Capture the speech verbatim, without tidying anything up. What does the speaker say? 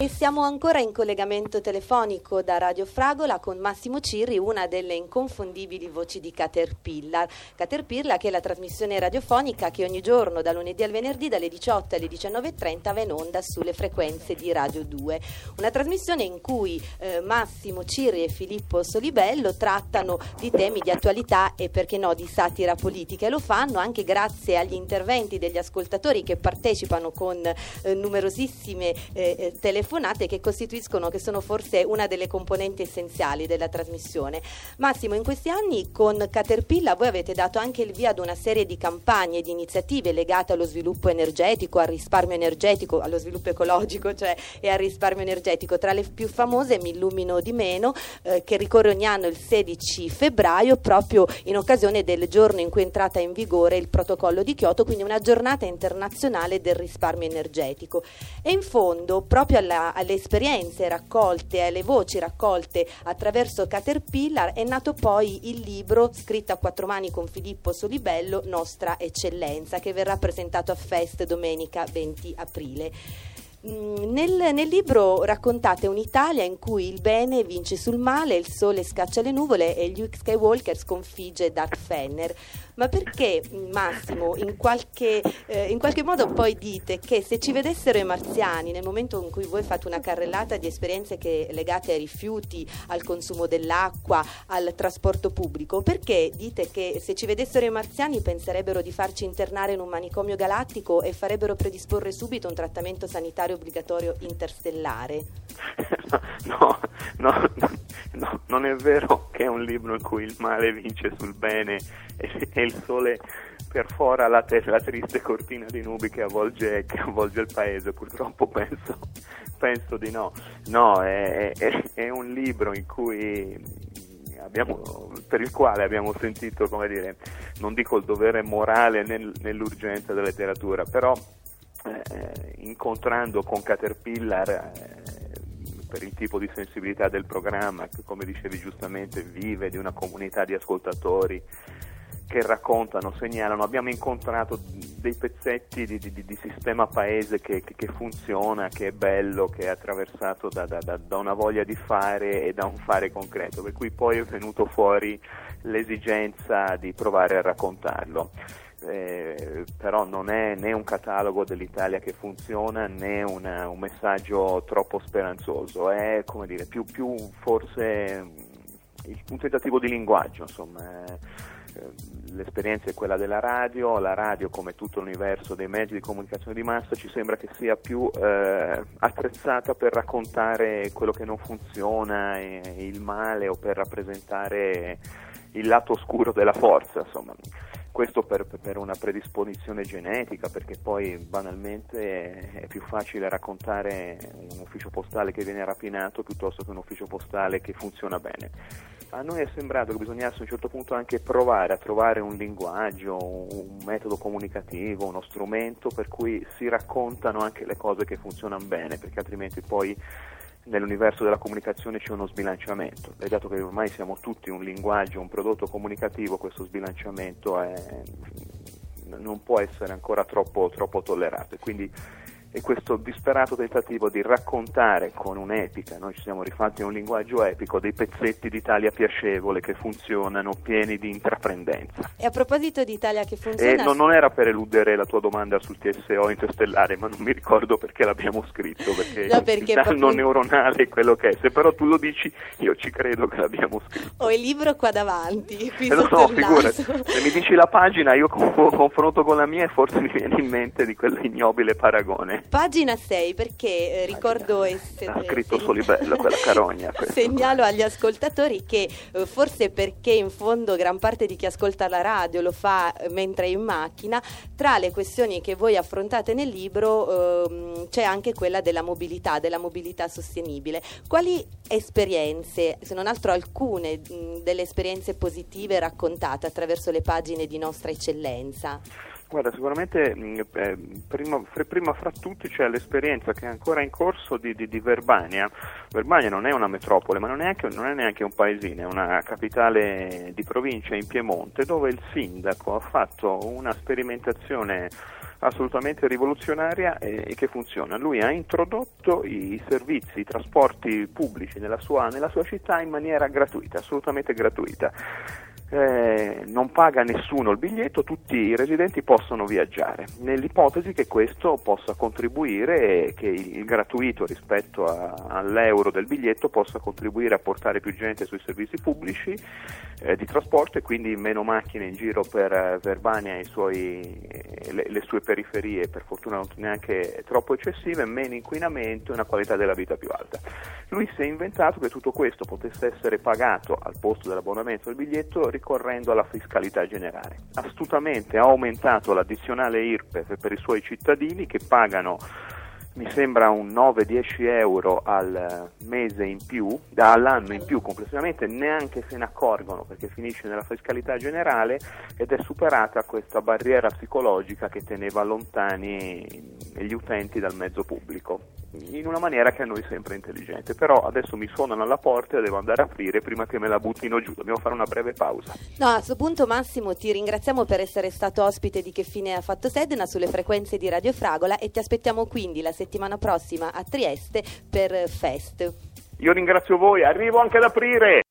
siamo ancora in collegamento telefonico da Radio Fragola con Massimo Cirri, una delle inconfondibili voci di Caterpillar. Caterpillar, che è la trasmissione radiofonica che ogni giorno, da lunedì al venerdì, dalle diciotto alle diciannove e trenta va in onda sulle frequenze di Radio due. Una trasmissione in cui eh, Massimo Cirri e Filippo Solibello trattano di temi di attualità e, perché no, di satira politica, e lo fanno anche grazie agli interventi degli ascoltatori che partecipano con eh, numerosissime eh, telefonate che costituiscono, che sono forse una delle componenti essenziali della trasmissione. Massimo, in questi anni con Caterpillar voi avete dato anche il via ad una serie di campagne e di iniziative legate allo sviluppo energetico, al risparmio energetico, allo sviluppo ecologico, cioè, e al risparmio energetico. Tra le più famose mi illumino di meno, eh, che ricorre ogni anno il sedici febbraio, proprio in occasione del giorno in cui è entrata in vigore il protocollo di Kyoto, quindi una giornata internazionale del risparmio energetico. E in fondo, proprio alla, alle esperienze raccolte, alle voci raccolte attraverso Caterpillar, è nato poi il libro scritto a quattro mani con Filippo Solibello, Nostra Eccellenza, che verrà presentato a Fest domenica venti aprile. Nel, nel libro raccontate un'Italia in cui il bene vince sul male, il sole scaccia le nuvole e Luke Skywalker sconfigge Darth Fener. Ma perché, Massimo, in qualche, eh, in qualche modo poi dite che se ci vedessero i marziani, nel momento in cui voi fate una carrellata di esperienze che legate ai rifiuti, al consumo dell'acqua, al trasporto pubblico, perché dite che se ci vedessero i marziani penserebbero di farci internare in un manicomio galattico e farebbero predisporre subito un trattamento sanitario obbligatorio interstellare? No, no, no, no, non è vero che è un libro in cui il male vince sul bene e, e il sole perfora la, te- la triste cortina di nubi che avvolge, che avvolge il paese. Purtroppo penso, penso di no. No, è, è, è un libro in cui abbiamo, per il quale abbiamo sentito, come dire, non dico il dovere morale nel, nell'urgenza della letteratura, però eh, incontrando con Caterpillar, eh, per il tipo di sensibilità del programma, che come dicevi giustamente vive di una comunità di ascoltatori che raccontano, segnalano, abbiamo incontrato dei pezzetti di, di, di sistema paese che, che, che funziona, che è bello, che è attraversato da, da, da una voglia di fare e da un fare concreto, per cui poi è venuto fuori l'esigenza di provare a raccontarlo. Eh, però non è né un catalogo dell'Italia che funziona né una, un messaggio troppo speranzoso, è, come dire, più, più forse un tentativo di linguaggio, insomma. L'esperienza è quella della radio, la radio, come tutto l'universo dei mezzi di comunicazione di massa, ci sembra che sia più eh, attrezzata per raccontare quello che non funziona, e, e il male, o per rappresentare il lato oscuro della forza, insomma. Questo per, per una predisposizione genetica, perché poi banalmente è più facile raccontare un ufficio postale che viene rapinato piuttosto che un ufficio postale che funziona bene. A noi è sembrato che bisognasse a un certo punto anche provare a trovare un linguaggio, un metodo comunicativo, uno strumento per cui si raccontano anche le cose che funzionano bene, perché altrimenti poi nell'universo della comunicazione c'è uno sbilanciamento, e dato che ormai siamo tutti un linguaggio, un prodotto comunicativo, questo sbilanciamento è, non può essere ancora troppo, troppo tollerato, e quindi è questo disperato tentativo di raccontare con un'epica, noi ci siamo rifatti a un linguaggio epico, dei pezzetti d'Italia piacevole che funzionano, pieni di intraprendenza. E a proposito di Italia che funziona... E non, non era per eludere la tua domanda sul T S O interstellare, ma non mi ricordo perché l'abbiamo scritto, perché, no, perché il danno proprio... neuronale è quello che è, se però tu lo dici io ci credo che l'abbiamo scritto. Ho il libro qua davanti, qui eh, no, sotto no, figurati, se mi dici la pagina io con, confronto con la mia e forse mi viene in mente di quell'ignobile paragone. Pagina sei, perché eh, ricordo e se, ha scritto se, Solibello, quella carogna. Segnalo agli ascoltatori che eh, forse perché in fondo gran parte di chi ascolta la radio lo fa eh, mentre è in macchina, tra le questioni che voi affrontate nel libro eh, c'è anche quella della mobilità, della mobilità sostenibile. Quali esperienze, se non altro alcune mh, delle esperienze positive raccontate attraverso le pagine di Nostra Eccellenza? Guarda, sicuramente eh, prima, prima fra tutti c'è l'esperienza che è ancora in corso di, di, di Verbania. Verbania non è una metropole, ma non è, neanche, non è neanche un paesino, è una capitale di provincia in Piemonte, dove il sindaco ha fatto una sperimentazione assolutamente rivoluzionaria e, e che funziona. Lui ha introdotto i servizi, i trasporti pubblici nella sua, nella sua città in maniera gratuita, assolutamente gratuita. Eh, non paga nessuno il biglietto, tutti i residenti possono viaggiare, nell'ipotesi che questo possa contribuire e che il, il gratuito rispetto a, all'euro del biglietto possa contribuire a portare più gente sui servizi pubblici eh, di trasporto, e quindi meno macchine in giro per eh, Verbania e i suoi, eh, le, le sue periferie, per fortuna non neanche troppo eccessive, meno inquinamento e una qualità della vita più alta. Lui si è inventato che tutto questo potesse essere pagato al posto dell'abbonamento del biglietto ricorrendo alla fiscalità generale. Astutamente ha aumentato l'addizionale I R P E F per i suoi cittadini, che pagano, mi sembra, un nove dieci euro al mese in più, all'anno in più complessivamente, neanche se ne accorgono perché finisce nella fiscalità generale, ed è superata questa barriera psicologica che teneva lontani gli utenti dal mezzo pubblico, in una maniera che a noi sembra intelligente. Però adesso mi suonano alla porta e devo andare a aprire prima che me la buttino giù, dobbiamo fare una breve pausa. No, a questo punto Massimo ti ringraziamo per essere stato ospite di Che fine ha fatto Sedna sulle frequenze di Radio Fragola, e ti aspettiamo quindi la settimana prossima a Trieste per Fest. Io ringrazio voi, arrivo anche ad aprire!